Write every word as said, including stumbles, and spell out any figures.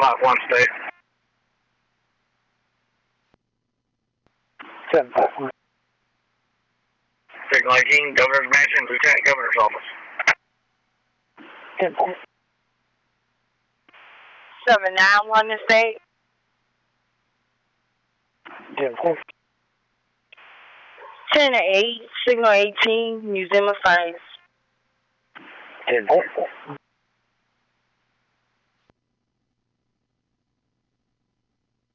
Block one state. Seven five one. Signal eighteen, Governor's Mansion, Lieutenant Governor's Office. Ten four. Seven nine one state. Ten four. Ten eight, signal eighteen, Museum of Science. Ten four.